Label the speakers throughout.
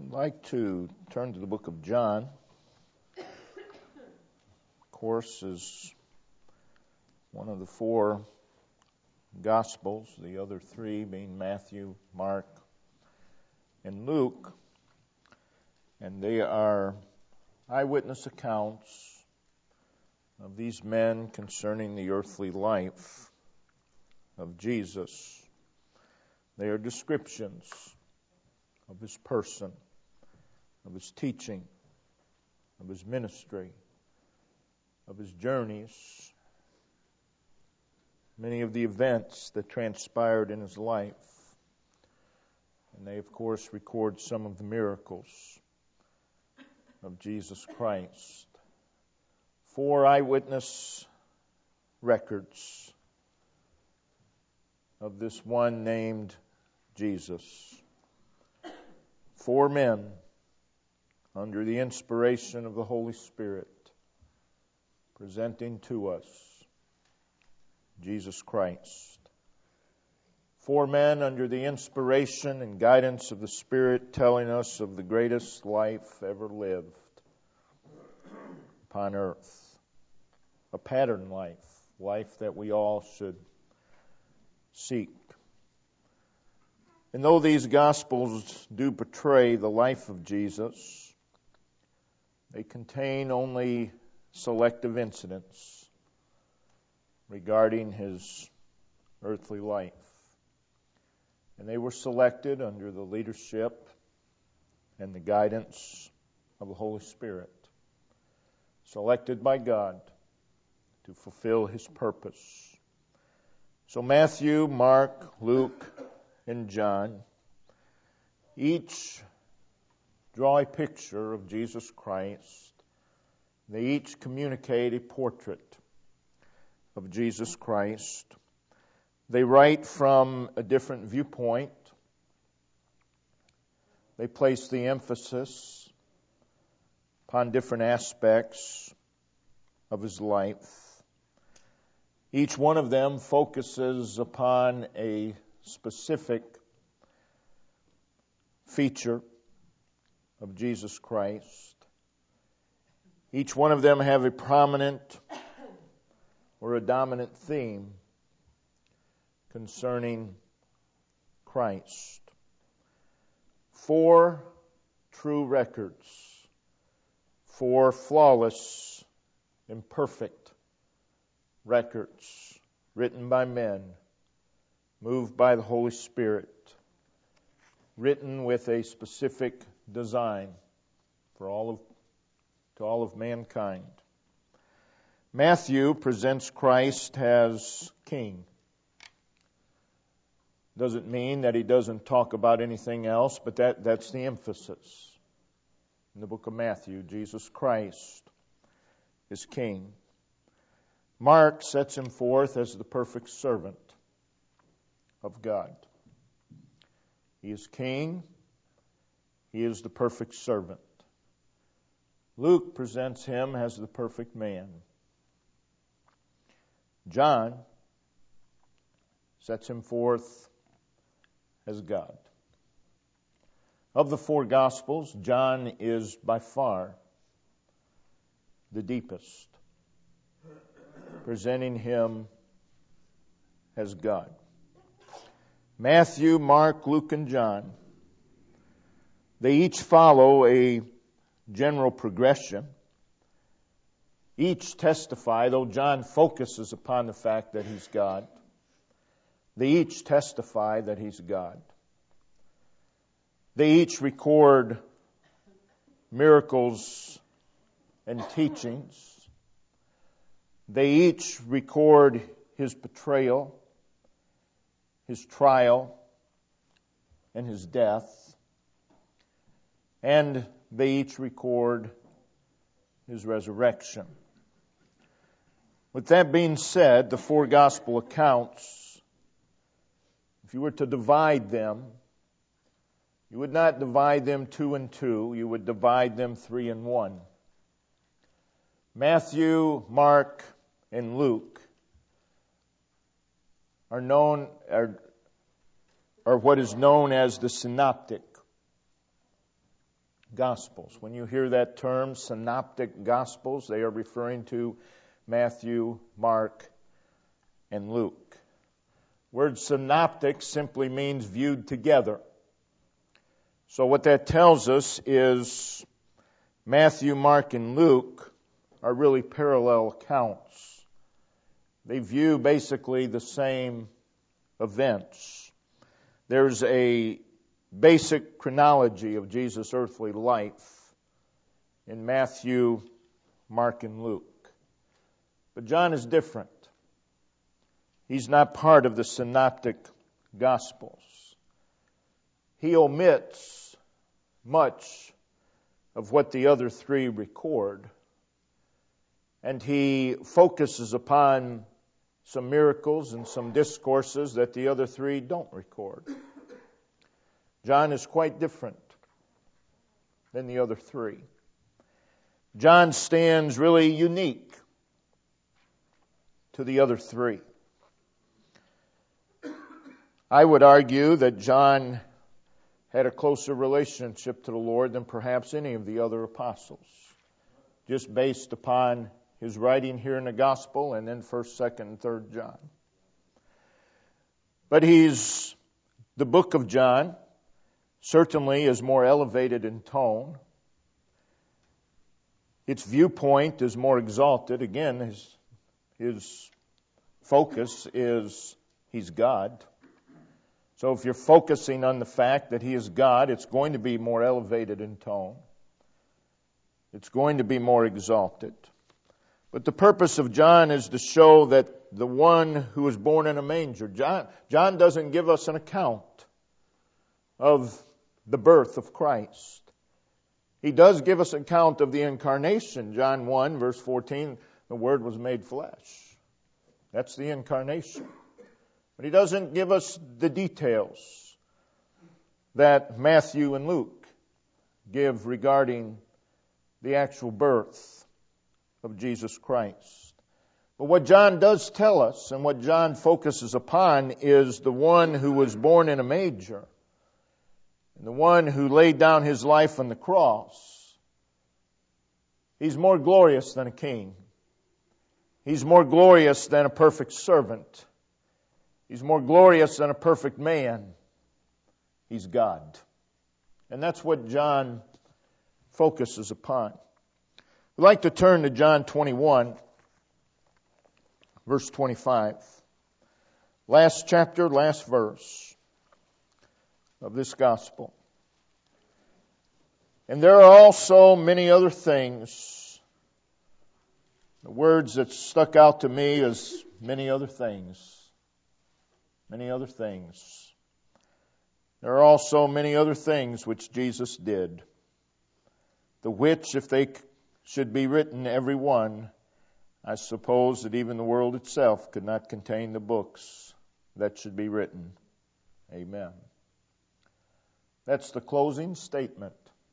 Speaker 1: I'd like to turn to the book of John. Of course, is one of the four Gospels, the other three being Matthew, Mark, and Luke. And they are eyewitness accounts of these men concerning the earthly life of Jesus. They are descriptions of his person, of his teaching, of his ministry, of his journeys, many of the events that transpired in his life. And they, of course, record some of the miracles of Jesus Christ. Four eyewitness records of this one named Jesus. Four men under the inspiration of the Holy Spirit presenting to us Jesus Christ. Four men under the inspiration and guidance of the Spirit telling us of the greatest life ever lived upon earth. A pattern life, life that we all should seek. And though these Gospels do portray the life of Jesus, they contain only selective incidents regarding his earthly life. And they were selected under the leadership and the guidance of the Holy Spirit, selected by God to fulfill his purpose. So Matthew, Mark, Luke, and John each draw a picture of Jesus Christ. They each communicate a portrait of Jesus Christ. They write from a different viewpoint. They place the emphasis upon different aspects of his life. Each one of them focuses upon a specific feature of Jesus Christ. Each one of them have a prominent or a dominant theme concerning Christ. Four true records, four flawless, imperfect records written by men, moved by the Holy Spirit, written with a specific design for all of mankind. Matthew presents Christ as King. Doesn't mean that he doesn't talk about anything else, but that's the emphasis. In the book of Matthew, Jesus Christ is King. Mark sets him forth as the perfect servant of God. He is King. He is the perfect servant. Luke presents him as the perfect man. John sets him forth as God. Of the four Gospels, John is by far the deepest, presenting him as God. Matthew, Mark, Luke, and John, they each follow a general progression. Each testify, though John focuses upon the fact that he's God, they each testify that he's God. They each record miracles and teachings. They each record his betrayal, his trial, and his death. And they each record his resurrection. With that being said, the four gospel accounts, if you were to divide them, you would not divide them 2 and 2, you would divide them 3 and 1. Matthew, Mark, and Luke are what is known as the synoptic Gospels. When you hear that term, synoptic Gospels, they are referring to Matthew, Mark, and Luke. Word synoptic simply means viewed together. So what that tells us is Matthew, Mark, and Luke are really parallel accounts. They view basically the same events. There's a basic chronology of Jesus' earthly life in Matthew, Mark, and Luke. But John is different. He's not part of the synoptic Gospels. He omits much of what the other three record, and he focuses upon some miracles and some discourses that the other three don't record. John is quite different than the other three. John stands really unique to the other three. I would argue that John had a closer relationship to the Lord than perhaps any of the other apostles, just based upon his writing here in the Gospel and then 1st, 2nd, and 3rd John. But the book of John certainly is more elevated in tone. Its viewpoint is more exalted. Again, his focus is he's God. So if you're focusing on the fact that he is God, it's going to be more elevated in tone. It's going to be more exalted. But the purpose of John is to show that the one who was born in a manger, John doesn't give us an account of the birth of Christ. He does give us an account of the incarnation. John 1, verse 14, the Word was made flesh. That's the incarnation. But he doesn't give us the details that Matthew and Luke give regarding the actual birth of Jesus Christ. But what John does tell us, and what John focuses upon, is the one who was born in a manger, and the one who laid down his life on the cross. He's more glorious than a king. He's more glorious than a perfect servant. He's more glorious than a perfect man. He's God. And that's what John focuses upon. We'd like to turn to John 21, verse 25. Last chapter, last verse of this gospel. And there are also many other things. The words that stuck out to me is many other things. Many other things. There are also many other things which Jesus did, the which, if they should be written, every one, I suppose that even the world itself could not contain the books that should be written. Amen. That's the closing statement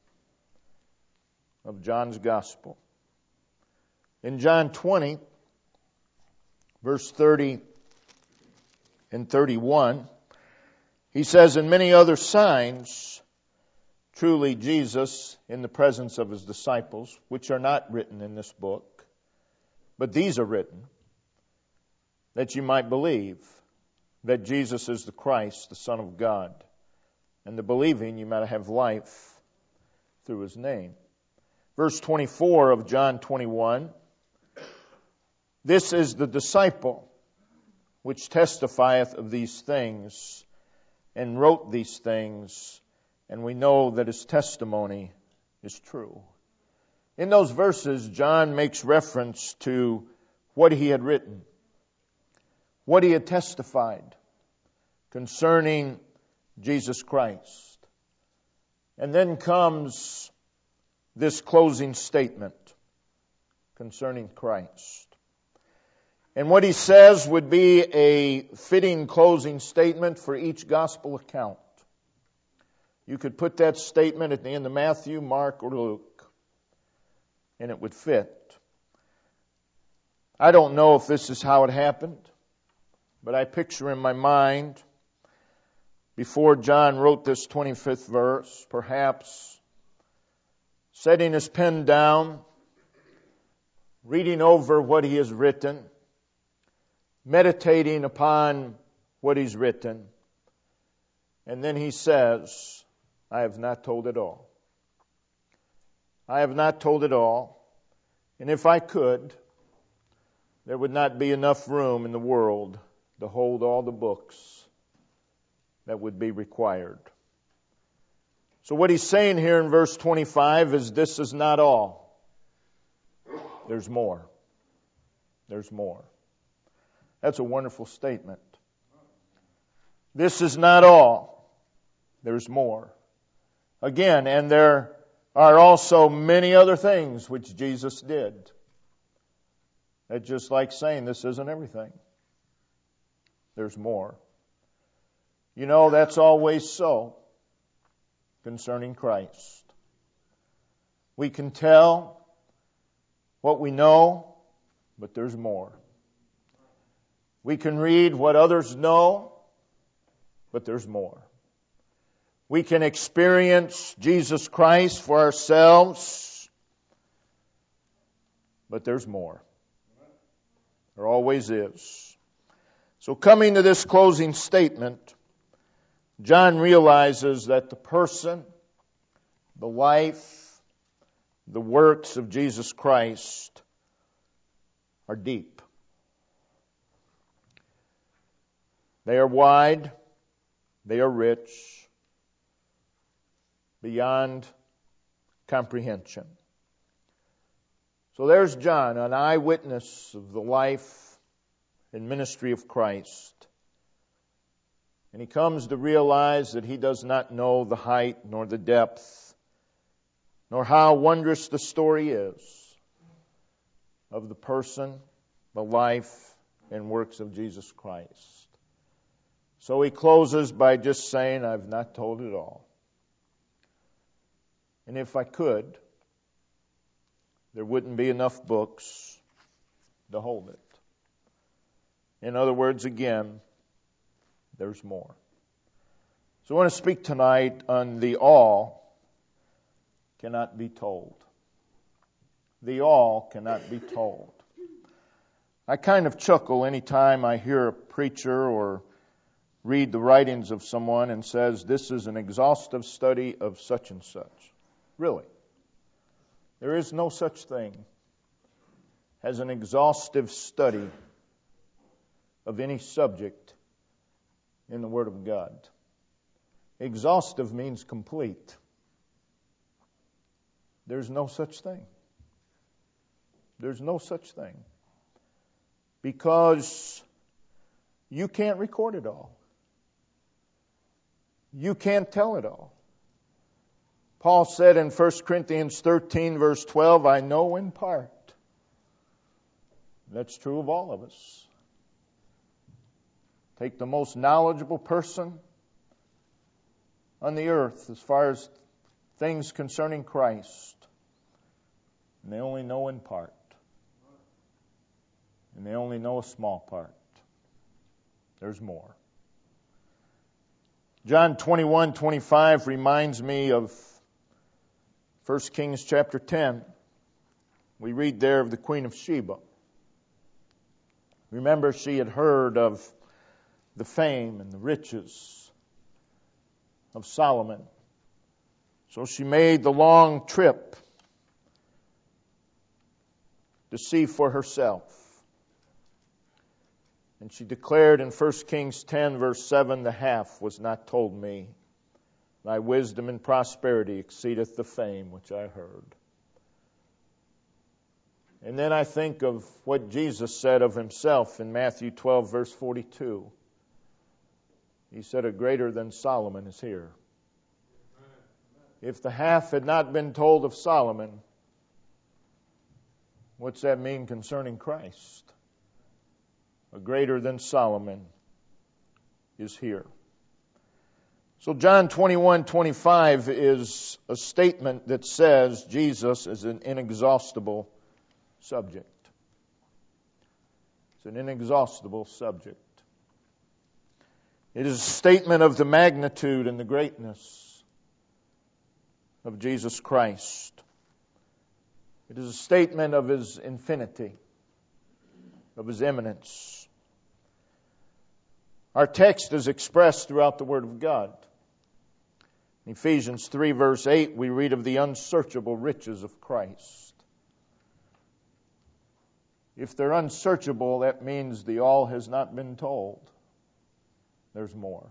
Speaker 1: of John's Gospel. In John 20, verse 30 and 31, he says, and many other signs, truly Jesus in the presence of his disciples, which are not written in this book, but these are written, that you might believe that Jesus is the Christ, the Son of God, and the believing you might have life through his name. Verse 24 of John 21, this is the disciple which testifieth of these things, and wrote these things, and we know that his testimony is true. In those verses, John makes reference to what he had written, what he had testified concerning Jesus Christ. And then comes this closing statement concerning Christ. And what he says would be a fitting closing statement for each gospel account. You could put that statement at the end of Matthew, Mark, or Luke, and it would fit. I don't know if this is how it happened, but I picture in my mind, before John wrote this 25th verse, perhaps setting his pen down, reading over what he has written, meditating upon what he's written, and then he says, I have not told it all. I have not told it all, and if I could, there would not be enough room in the world to hold all the books that would be required. So what he's saying here in verse 25 is this is not all. There's more. There's more. That's a wonderful statement. This is not all. There's more. Again, and there are also many other things which Jesus did. It's just like saying this isn't everything. There's more. You know, that's always so concerning Christ. We can tell what we know, but there's more. We can read what others know, but there's more. We can experience Jesus Christ for ourselves, but there's more. There always is. So coming to this closing statement, John realizes that the person, the life, the works of Jesus Christ are deep. They are wide. They are rich. Beyond comprehension. So there's John, an eyewitness of the life and ministry of Christ. And he comes to realize that he does not know the height nor the depth, nor how wondrous the story is of the person, the life, and works of Jesus Christ. So he closes by just saying, I've not told it all. And if I could, there wouldn't be enough books to hold it. In other words, again, there's more. So I want to speak tonight on the all cannot be told. The all cannot be told. I kind of chuckle anytime I hear a preacher or read the writings of someone and says, this is an exhaustive study of such and such. Really. There is no such thing as an exhaustive study of any subject in the Word of God. Exhaustive means complete. There's no such thing. There's no such thing. Because you can't record it all. You can't tell it all. Paul said in 1 Corinthians 13, verse 12, I know in part. That's true of all of us. Take the most knowledgeable person on the earth as far as things concerning Christ, and they only know in part. And they only know a small part. There's more. John 21:25 reminds me of 1 Kings chapter 10. We read there of the Queen of Sheba. Remember, she had heard of the fame and the riches of Solomon. So she made the long trip to see for herself. And she declared in 1 Kings 10, verse 7, the half was not told me. Thy wisdom and prosperity exceedeth the fame which I heard. And then I think of what Jesus said of himself in Matthew 12, verse 42. He said, a greater than Solomon is here. If the half had not been told of Solomon, what's that mean concerning Christ? A greater than Solomon is here. So John 21:25 is a statement that says Jesus is an inexhaustible subject. It's an inexhaustible subject. It is a statement of the magnitude and the greatness of Jesus Christ. It is a statement of His infinity, of His immanence. Our text is expressed throughout the Word of God. In Ephesians 3 verse 8, we read of the unsearchable riches of Christ. If they're unsearchable, that means the all has not been told. There's more.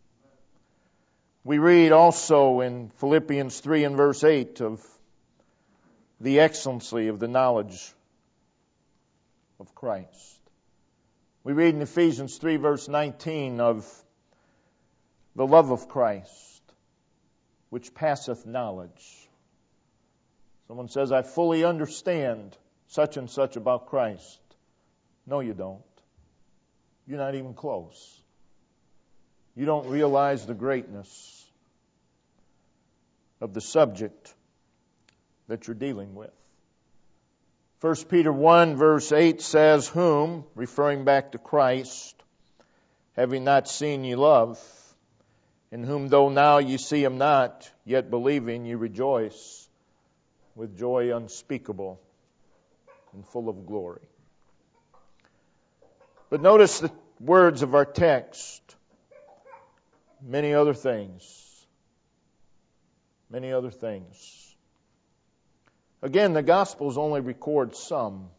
Speaker 1: We read also in Philippians 3 and verse 8 of the excellency of the knowledge of Christ. We read in Ephesians 3 verse 19 of the love of Christ, which passeth knowledge. Someone says, I fully understand such and such about Christ. No, you don't. You're not even close. You don't realize the greatness of the subject that you're dealing with. 1 Peter 1 verse 8 says, whom, referring back to Christ, having not seen ye love, in whom though now ye see him not, yet believing ye rejoice with joy unspeakable and full of glory. But notice the words of our text. Many other things. Many other things. Again, the Gospels only record some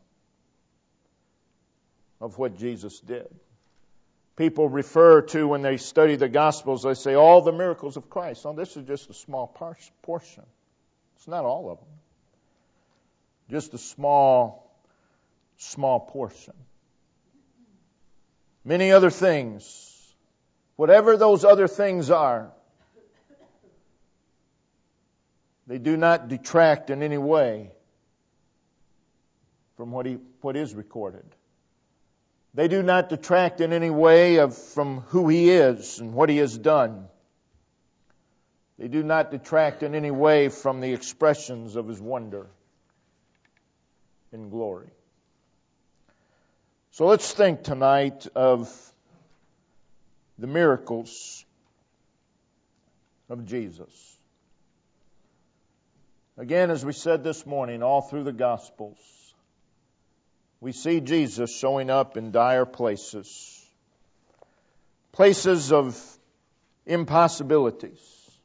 Speaker 1: of what Jesus did. People refer to, when they study the Gospels, they say all the miracles of Christ. No, this is just a small portion. It's not all of them. Just a small portion. Many other things. Whatever those other things are, they do not detract in any way from what is recorded. They do not detract in any way from who He is and what He has done. They do not detract in any way from the expressions of His wonder and glory. So let's think tonight of the miracles of Jesus. Again, as we said this morning, all through the Gospels, we see Jesus showing up in dire places. Places of impossibilities.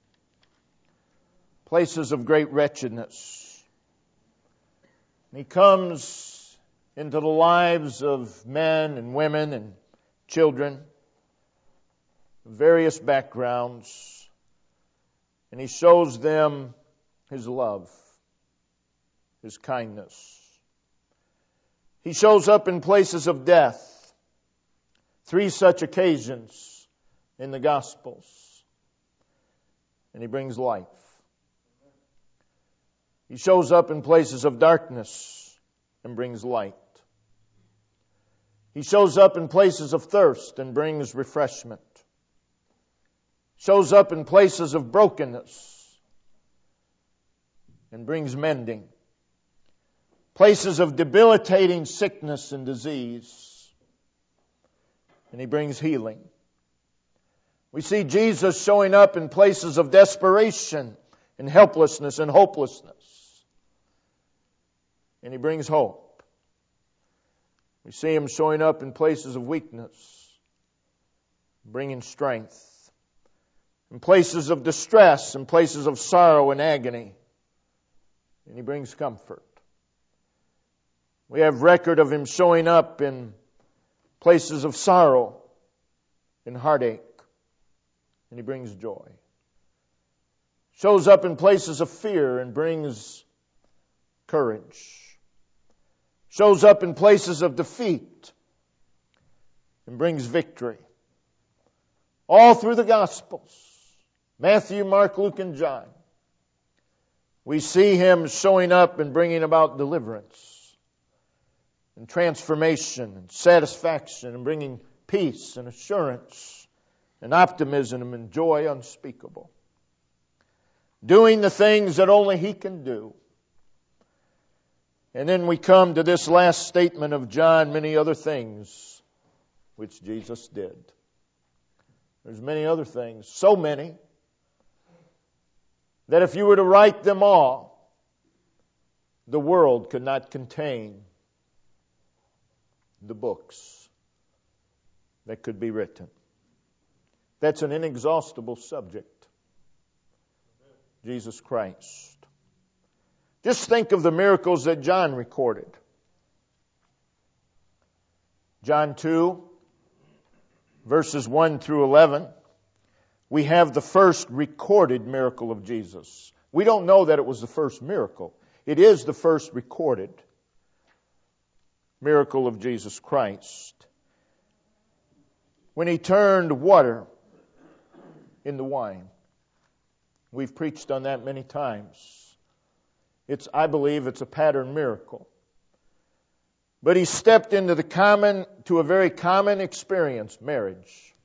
Speaker 1: Places of great wretchedness. And He comes into the lives of men and women and children of various backgrounds, and He shows them His love, His kindness. He shows up in places of death. 3 such occasions in the Gospels. And He brings life. He shows up in places of darkness and brings light. He shows up in places of thirst and brings refreshment. Shows up in places of brokenness and brings mending. Places of debilitating sickness and disease, and He brings healing. We see Jesus showing up in places of desperation and helplessness and hopelessness, and He brings hope. We see Him showing up in places of weakness, bringing strength. In places of distress, in places of sorrow and agony, and He brings comfort. We have record of Him showing up in places of sorrow and heartache, and He brings joy. Shows up in places of fear and brings courage. Shows up in places of defeat and brings victory. All through the Gospels, Matthew, Mark, Luke, and John, we see Him showing up and bringing about deliverance and transformation and satisfaction and bringing peace and assurance and optimism and joy unspeakable. Doing the things that only He can do. And then we come to this last statement of John, many other things which Jesus did. There's many other things, so many, that if you were to write them all, the world could not contain the books that could be written. That's an inexhaustible subject. Jesus Christ. Just think of the miracles that John recorded. John 2, verses 1 through 11. We have the first recorded miracle of Jesus. We don't know that it was the first miracle. It is the first recorded miracle of Jesus Christ. When He turned water into wine. We've preached on that many times. I believe it's a pattern miracle. But He stepped into to a very common experience, marriage.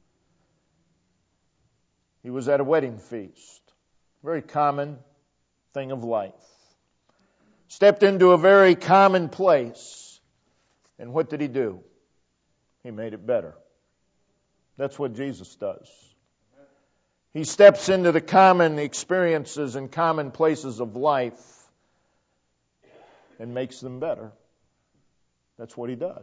Speaker 1: He was at a wedding feast. Very common thing of life. Stepped into a very common place. And what did He do? He made it better. That's what Jesus does. He steps into the common experiences and common places of life and makes them better. That's what He does.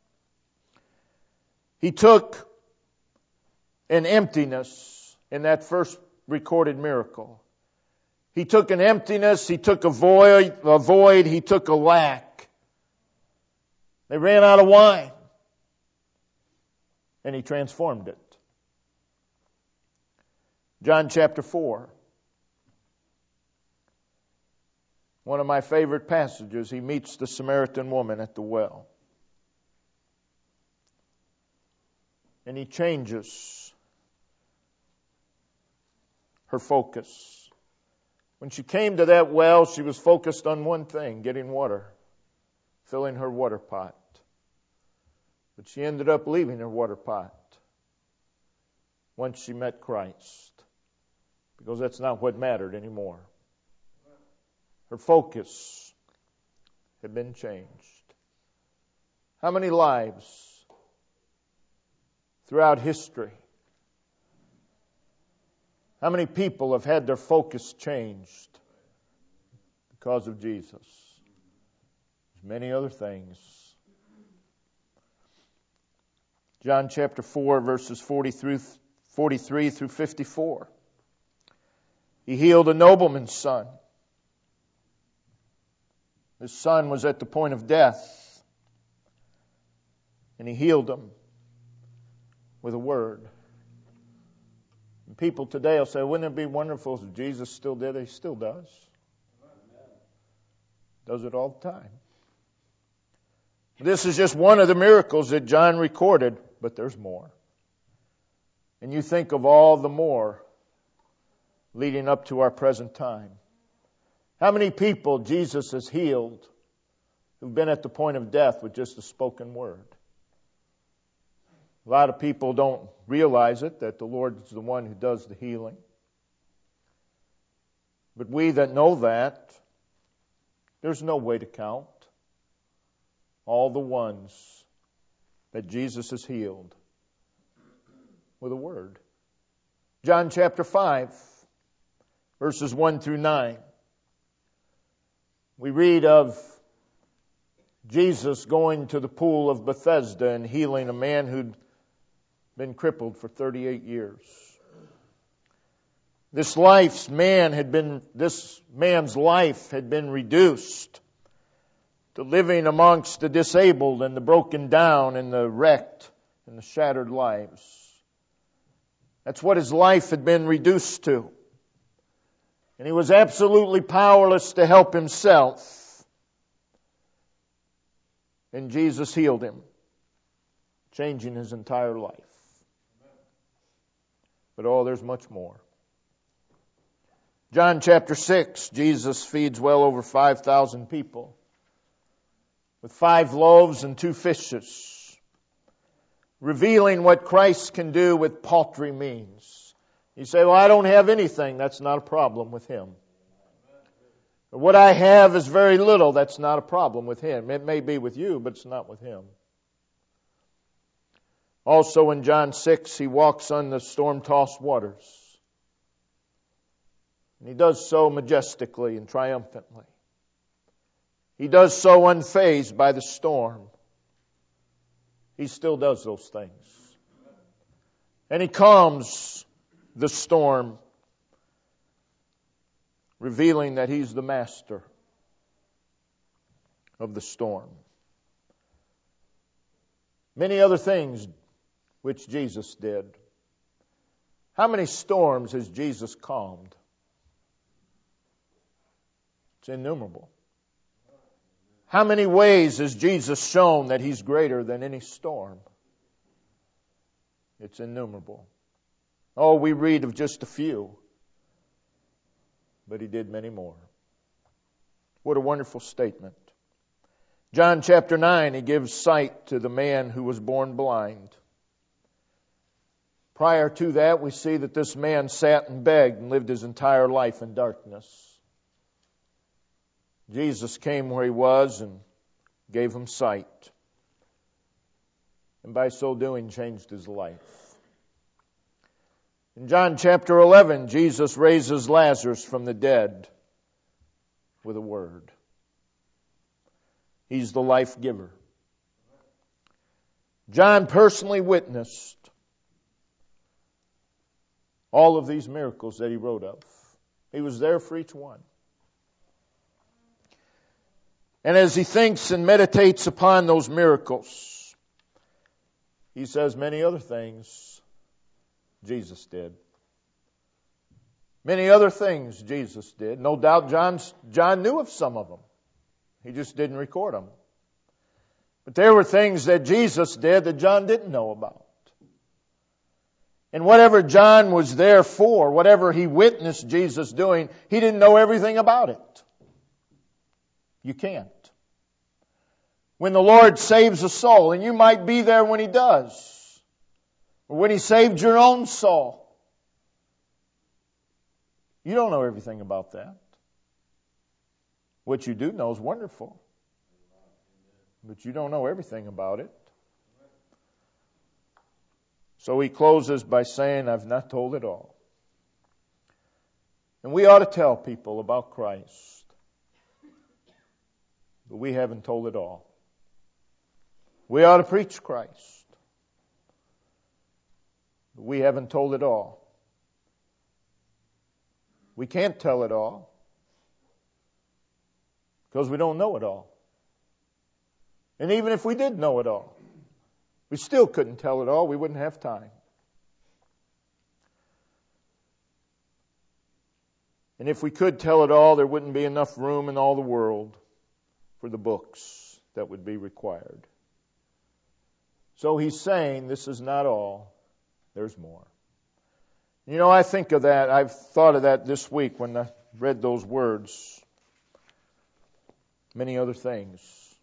Speaker 1: He took an emptiness in that first recorded miracle. He took an emptiness, He took a void, He took a lack. They ran out of wine. And He transformed it. John chapter 4. One of my favorite passages. He meets the Samaritan woman at the well. And He changes her focus. When she came to that well, she was focused on one thing, getting water, filling her water pot. But she ended up leaving her water pot once she met Christ. Because that's not what mattered anymore. Her focus had been changed. How many lives throughout history, how many people have had their focus changed because of Jesus? There's many other things. John chapter 4, verses 43 through 54. He healed a nobleman's son. His son was at the point of death. And He healed him with a word. And people today will say, wouldn't it be wonderful if Jesus still did it? He still does. Does it all the time. This is just one of the miracles that John recorded, but there's more. And you think of all the more leading up to our present time. How many people Jesus has healed who've been at the point of death with just a spoken word? A lot of people don't realize it, that the Lord is the one who does the healing. But we that know that, there's no way to count all the ones that Jesus has healed with a word. John chapter 5. Verses 1 through 9. We read of Jesus going to the pool of Bethesda and healing a man who'd been crippled for 38 years. This man's life had been reduced to living amongst the disabled and the broken down and the wrecked and the shattered lives. That's what his life had been reduced to. And he was absolutely powerless to help himself. And Jesus healed him, changing his entire life. But there's much more. John chapter 6, Jesus feeds well over 5,000 people with 5 loaves and 2 fishes, revealing what Christ can do with paltry means. You say, well, I don't have anything. That's not a problem with Him. What I have is very little. That's not a problem with Him. It may be with you, but it's not with Him. Also in John 6, He walks on the storm-tossed waters. And He does so majestically and triumphantly. He does so unfazed by the storm. He still does those things. And He calms the storm, revealing that He's the master of the storm. Many other things which Jesus did. How many storms has Jesus calmed? It's innumerable. How many ways has Jesus shown that He's greater than any storm? It's innumerable. Oh, we read of just a few, but He did many more. What a wonderful statement. John chapter 9, He gives sight to the man who was born blind. Prior to that, we see that this man sat and begged and lived his entire life in darkness. Jesus came where he was and gave him sight. And by so doing, changed his life. In John chapter 11, Jesus raises Lazarus from the dead with a word. He's the life giver. John personally witnessed all of these miracles that he wrote of. He was there for each one. And as he thinks and meditates upon those miracles, he says many other things Jesus did. Many other things Jesus did. No doubt John knew of some of them. He just didn't record them. But there were things that Jesus did that John didn't know about. And whatever John was there for, whatever he witnessed Jesus doing, he didn't know everything about it. You can't. When the Lord saves a soul, and you might be there when He does, or when He saved your own soul, you don't know everything about that. What you do know is wonderful, but you don't know everything about it. So he closes by saying, I've not told it all. And we ought to tell people about Christ, but we haven't told it all. We ought to preach Christ, but we haven't told it all. We can't tell it all because we don't know it all. And even if we did know it all, we still couldn't tell it all. We wouldn't have time. And if we could tell it all, there wouldn't be enough room in all the world for the books that would be required. So he's saying this is not all. There's more. You know, I think of that. I've thought of that this week when I read those words. Many other things.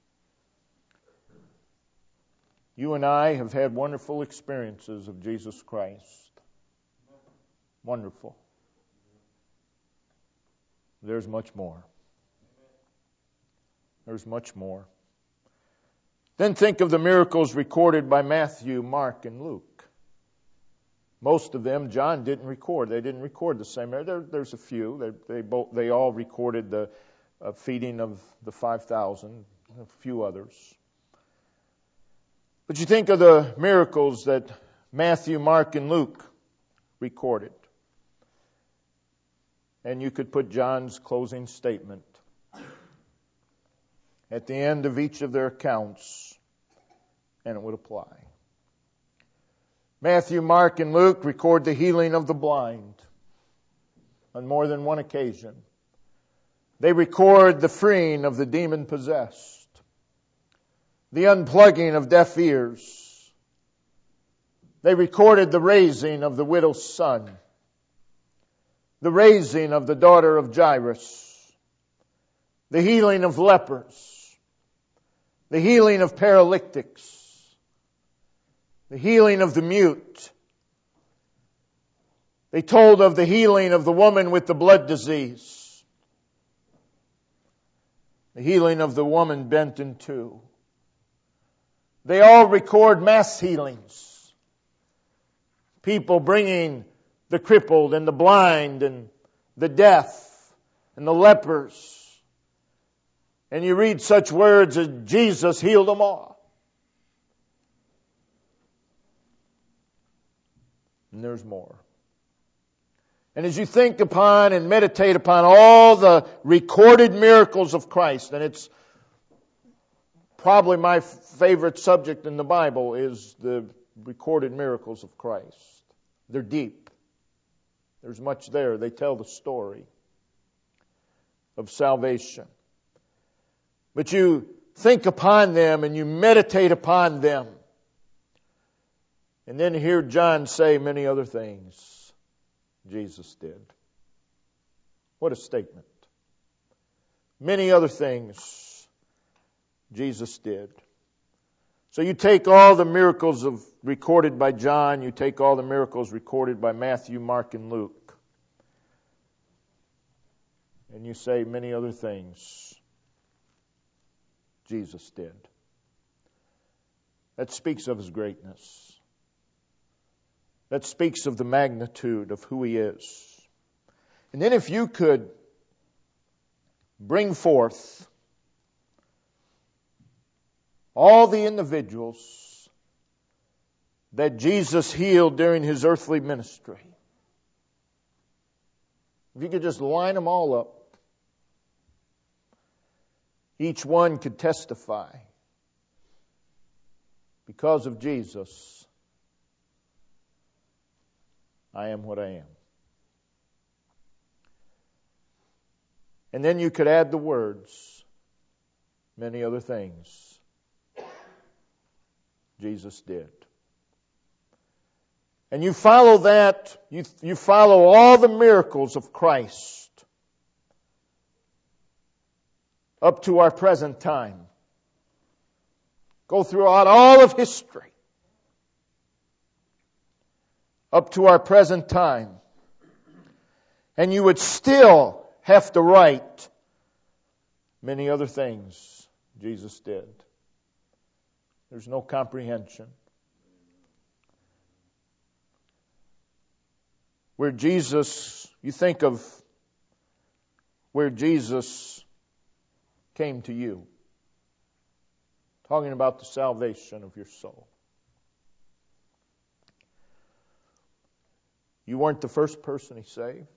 Speaker 1: You and I have had wonderful experiences of Jesus Christ. Wonderful. There's much more. There's much more. Then think of the miracles recorded by Matthew, Mark, and Luke. Most of them John didn't record. They didn't record the same. There's a few. They all recorded the feeding of the 5,000, a few others. But you think of the miracles that Matthew, Mark, and Luke recorded. And you could put John's closing statement at the end of each of their accounts, and it would apply. Matthew, Mark, and Luke record the healing of the blind on more than one occasion. They record the freeing of the demon-possessed, the unplugging of deaf ears. They recorded the raising of the widow's son, the raising of the daughter of Jairus, the healing of lepers, the healing of paralytics, the healing of the mute. They told of the healing of the woman with the blood disease, the healing of the woman bent in two. They all record mass healings. People bringing the crippled and the blind and the deaf and the lepers And you read such words as Jesus healed them all. And there's more. And as you think upon and meditate upon all the recorded miracles of Christ, and it's probably my favorite subject in the Bible is the recorded miracles of Christ. They're deep. There's much there. They tell the story of salvation. But you think upon them and you meditate upon them. And then hear John say many other things Jesus did. What a statement. Many other things Jesus did. So you take all the miracles recorded by John, you take all the miracles recorded by Matthew, Mark, and Luke, and you say many other things Jesus did. That speaks of His greatness. That speaks of the magnitude of who He is. And then if you could bring forth all the individuals that Jesus healed during His earthly ministry, if you could just line them all up, each one could testify, because of Jesus, I am what I am. And then you could add the words, many other things Jesus did. And you follow that, you follow all the miracles of Christ up to our present time. Go throughout all of history up to our present time. And you would still have to write many other things Jesus did. There's no comprehension. Where Jesus, you think of where Jesus came to you, talking about the salvation of your soul. You weren't the first person He saved.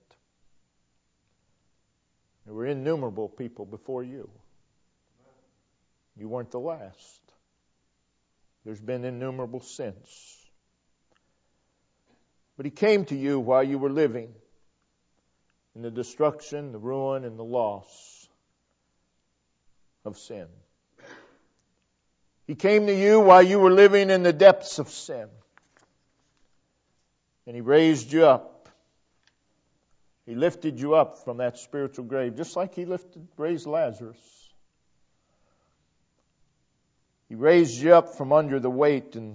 Speaker 1: There were innumerable people before you. You weren't the last. There's been innumerable since. But He came to you while you were living in the destruction, the ruin, and the loss of sin. He came to you while you were living in the depths of sin. And He raised you up. He lifted you up from that spiritual grave, just like He raised Lazarus. He raised you up from under the weight and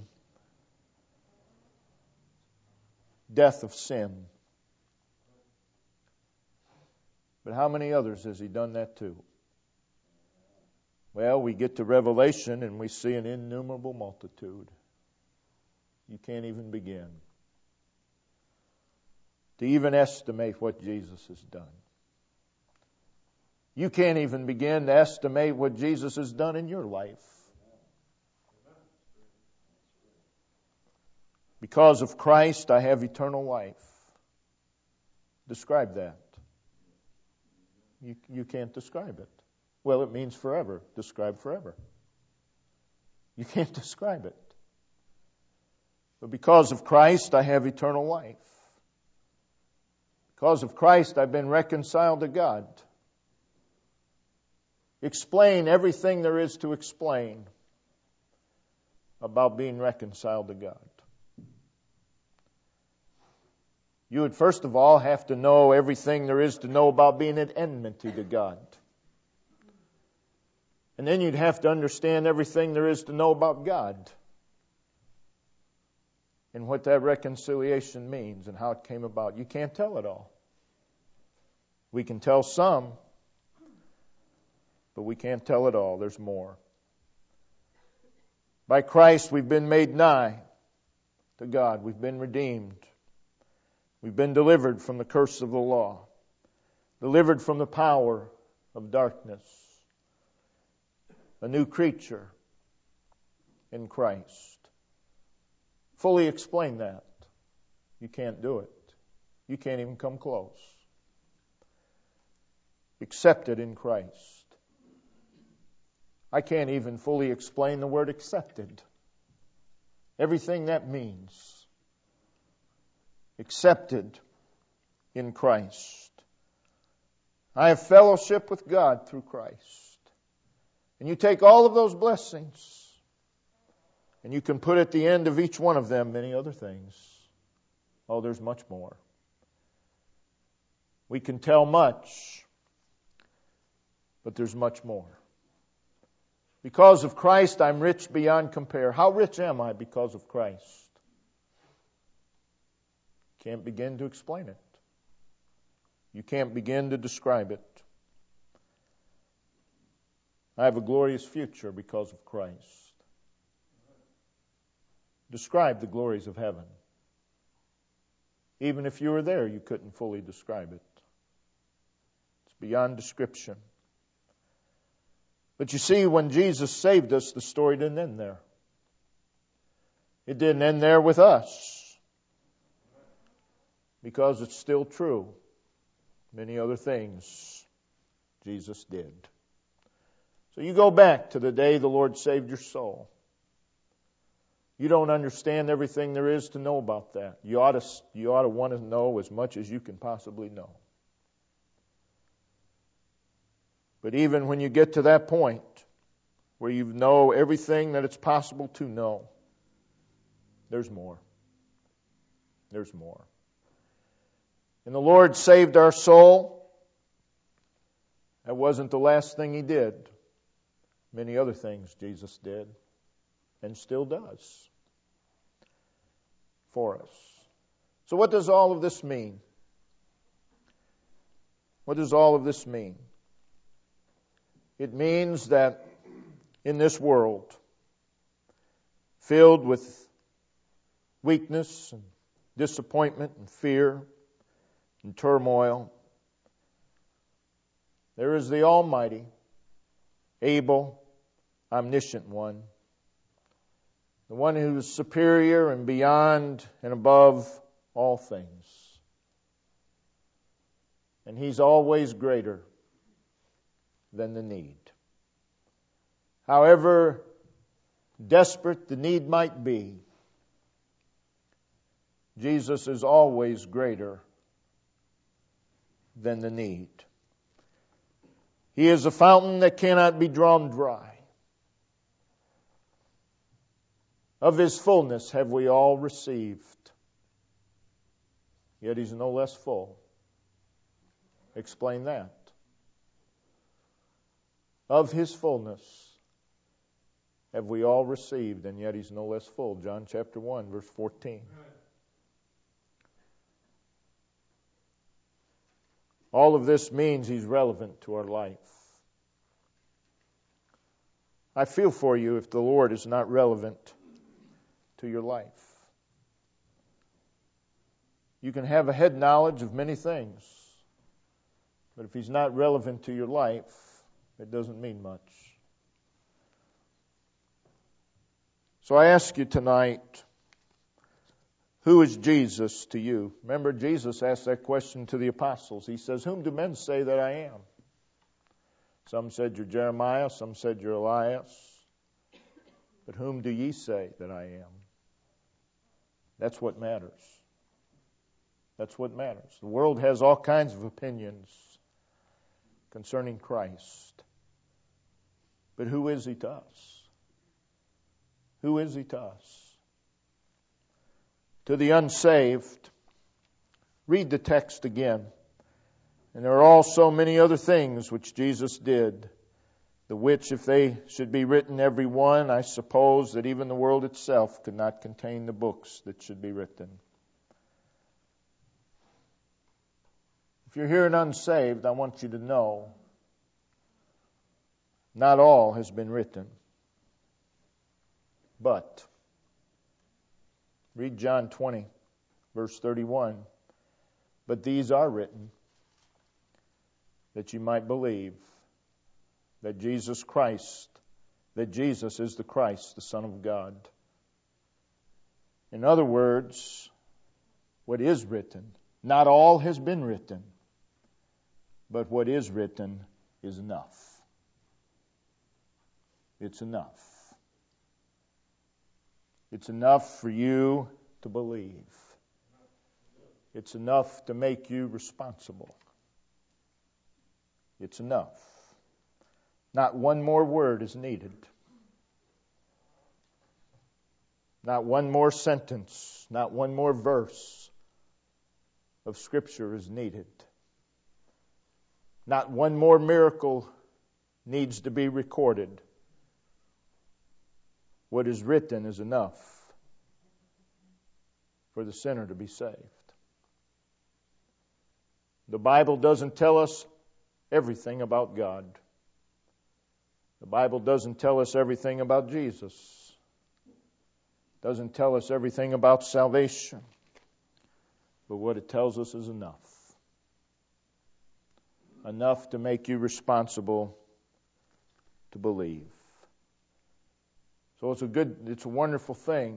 Speaker 1: death of sin. But how many others has He done that to? Well, we get to Revelation and we see an innumerable multitude. You can't even begin to even estimate what Jesus has done. You can't even begin to estimate what Jesus has done in your life. Because of Christ, I have eternal life. Describe that. You can't describe it. Well, it means forever. Describe forever. You can't describe it. But because of Christ, I have eternal life. Because of Christ, I've been reconciled to God. Explain everything there is to explain about being reconciled to God. You would first of all have to know everything there is to know about being at enmity to God. And then you'd have to understand everything there is to know about God and what that reconciliation means and how it came about. You can't tell it all. We can tell some, but we can't tell it all. There's more. By Christ, we've been made nigh to God. We've been redeemed. We've been delivered from the curse of the law, delivered from the power of darkness. a new creature in Christ. Fully explain that. You can't do it. You can't even come close. Accepted in Christ. I can't even fully explain the word accepted. Everything that means. Accepted in Christ. I have fellowship with God through Christ. And you take all of those blessings and you can put at the end of each one of them many other things. Oh, there's much more. We can tell much, but there's much more. Because of Christ, I'm rich beyond compare. How rich am I because of Christ? Can't begin to explain it. You can't begin to describe it. I have a glorious future because of Christ. Describe the glories of heaven. Even if you were there, you couldn't fully describe it. It's beyond description. But you see, when Jesus saved us, the story didn't end there. It didn't end there with us. Because it's still true. Many other things Jesus did. So you go back to the day the Lord saved your soul. You don't understand everything there is to know about that. You ought to want to know as much as you can possibly know. But even when you get to that point where you know everything that it's possible to know, there's more. There's more. And the Lord saved our soul. That wasn't the last thing He did. Many other things Jesus did and still does for us. So what does all of this mean? What does all of this mean? It means that in this world, filled with weakness and disappointment and fear and turmoil, there is the Almighty, able, omniscient One, the one who is superior and beyond and above all things. And He's always greater than the need. However desperate the need might be, Jesus is always greater than the need. He is a fountain that cannot be drawn dry. Of His fullness have we all received. Yet He's no less full. Explain that. Of His fullness have we all received, and yet He's no less full. John chapter 1, verse 14. All of this means He's relevant to our life. I feel for you if the Lord is not relevant to your life. You can have a head knowledge of many things, but if He's not relevant to your life, it doesn't mean much. So I ask you tonight, who is Jesus to you? Remember, Jesus asked that question to the apostles. He says, whom do men say that I am? Some said you're Jeremiah, some said you're Elias. But whom do ye say that I am? That's what matters. That's what matters. The world has all kinds of opinions concerning Christ. But who is He to us? Who is He to us? To the unsaved, read the text again. And there are also many other things which Jesus did, the which, if they should be written every one, I suppose that even the world itself could not contain the books that should be written. If you're here and unsaved, I want you to know, not all has been written. But, read John 20, verse 31. But these are written, that you might believe that Jesus Christ that Jesus is the Christ, the Son of God. In other words, what is written, not all has been written, but what is written is enough. It's enough. It's enough for you to believe. It's enough to make you responsible. It's enough. Not one more word is needed. Not one more sentence, not one more verse of Scripture is needed. Not one more miracle needs to be recorded. What is written is enough for the sinner to be saved. The Bible doesn't tell us everything about God. The Bible doesn't tell us everything about Jesus. It doesn't tell us everything about salvation. But what it tells us is enough. Enough to make you responsible to believe. So it's a wonderful thing.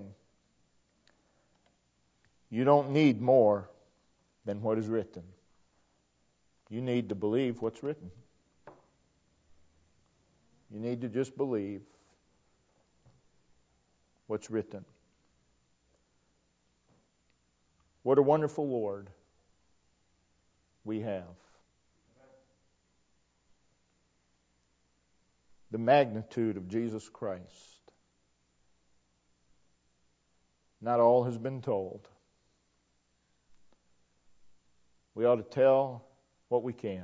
Speaker 1: You don't need more than what is written. You need to believe what's written. You need to just believe what's written. What a wonderful Lord we have. The magnitude of Jesus Christ. Not all has been told. We ought to tell what we can.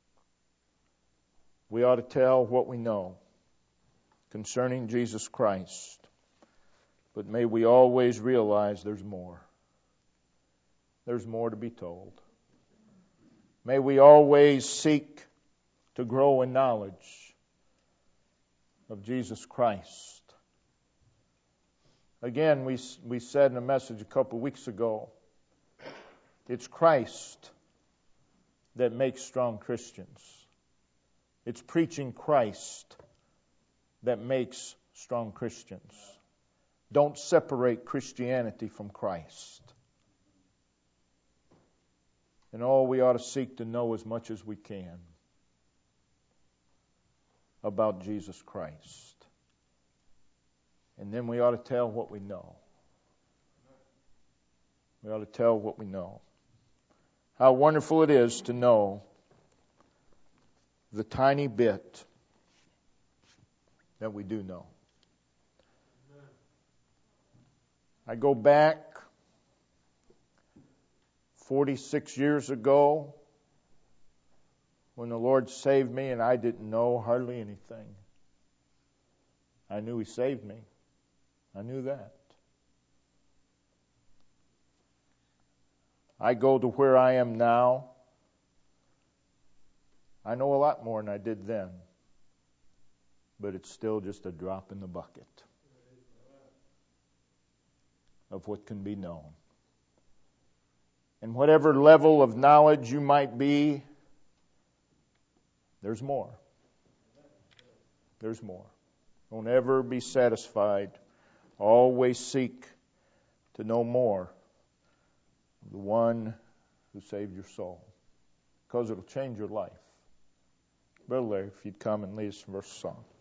Speaker 1: We ought to tell what we know concerning Jesus Christ. But may we always realize there's more. There's more to be told. May we always seek to grow in knowledge of Jesus Christ. Again, we said in a message a couple weeks ago, it's Christ that makes strong Christians. It's preaching Christ that makes strong Christians. Don't separate Christianity from Christ. And all we ought to seek to know as much as we can about Jesus Christ. And then we ought to tell what we know. We ought to tell what we know. How wonderful it is to know the tiny bit that we do know. I go back 46 years ago when the Lord saved me and I didn't know hardly anything. I knew He saved me. I knew that. I go to where I am now. I know a lot more than I did then. But it's still just a drop in the bucket of what can be known. And whatever level of knowledge you might be, there's more. There's more. Don't ever be satisfied. Always seek to know more of the one who saved your soul, because it'll change your life. Brother Larry, if you'd come and lead us in verse song.